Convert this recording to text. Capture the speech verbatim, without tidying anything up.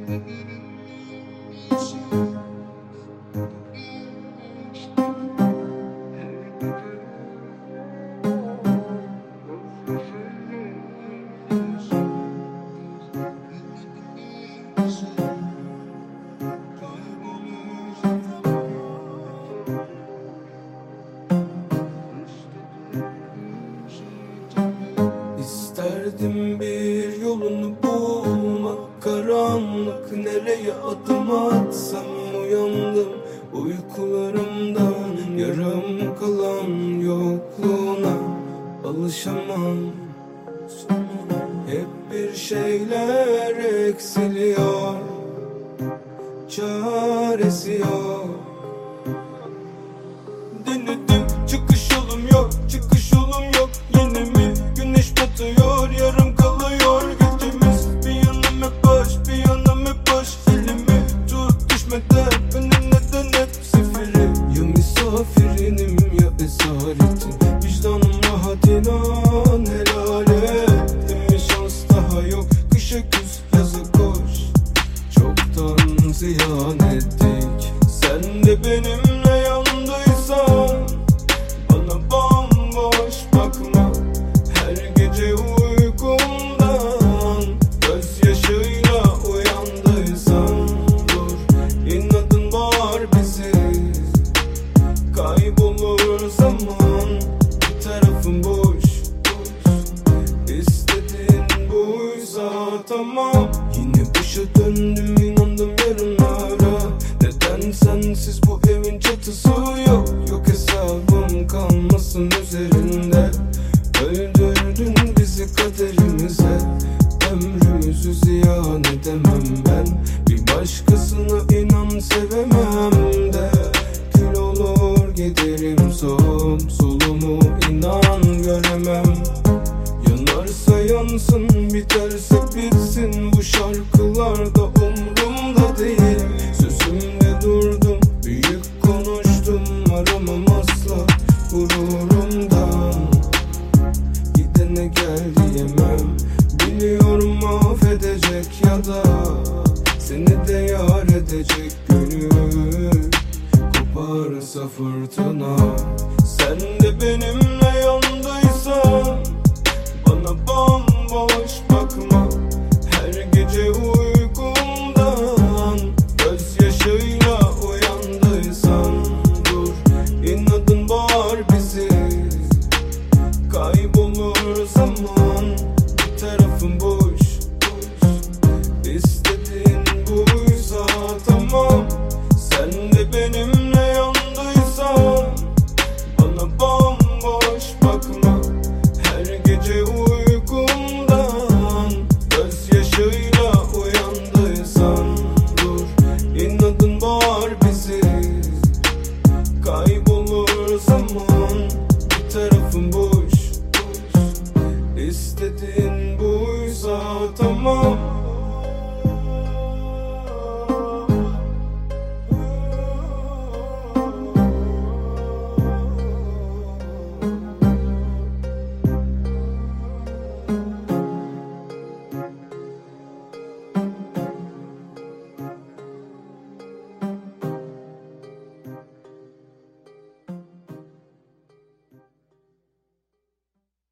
İsterdim bir yolunu bulmak, karanlık nereye adım atsam. Uyandım uykularımdan, yarım kalan yokluğuna alışamam. Hep bir şeyler eksiliyor, çaresi yok. Denedim, çıkış yolum yok, çıkış yolum yok. Yine mi güneş batıyor, yarım kalıyor gecemiz. Bir yanım hep boş, bir yanım hep boş. Elimi tut, düşmeden önüne dön hep seferi. Ya misafirinim ya esaretin, vicdanım rahat inan helal et. Bir şans daha yok, kışa küs yaza koş. Çoktan ziyan ettik, sen de benimle yandıysan. Bana bomboş bakma, her gece uykumdan gözyaşıyla uyandıysan. Dur, inadın var biziz, kaybolur zaman. Bir tarafım boş, İstediğin buysa tamam. Yine başa döndüm, inandım yarınlara. Neden sensiz bu evin çatısı yok? Yok hesabım kalmasın üzerinde. Öldürdün bizi kaderimize, ömrümüzü ziyan edemem ben. Bir başkasına inan sevemem de. Kül olur giderim solum solumu, inan göremem. Yanarsa yansın, biterse bitsin. Bu şarkılarda umrumda değil. Sözümde durdum, büyük konuştum. Aramam asla gururumdan. Gidene gel diyemem, biliyorum affedecek ya da seni de yar edecek gönül. Koparsa fırtına, sen de benimle yandıysan. Bana bomboş bakma, her gece uykumdan gözyaşıyla uyandıysan. Dur, inadın var biziz, kaybolur zaman. Bir tarafım boş, İstediğin buysa tamam. Sen de benimle yandıysan. Bana bomboş bakma, her gece uykumdan gözyaşıyla uyandıysan. Dur, inadın var biziz, kaybolur zaman. Bir tarafım boş, İstediğin buysa tamam.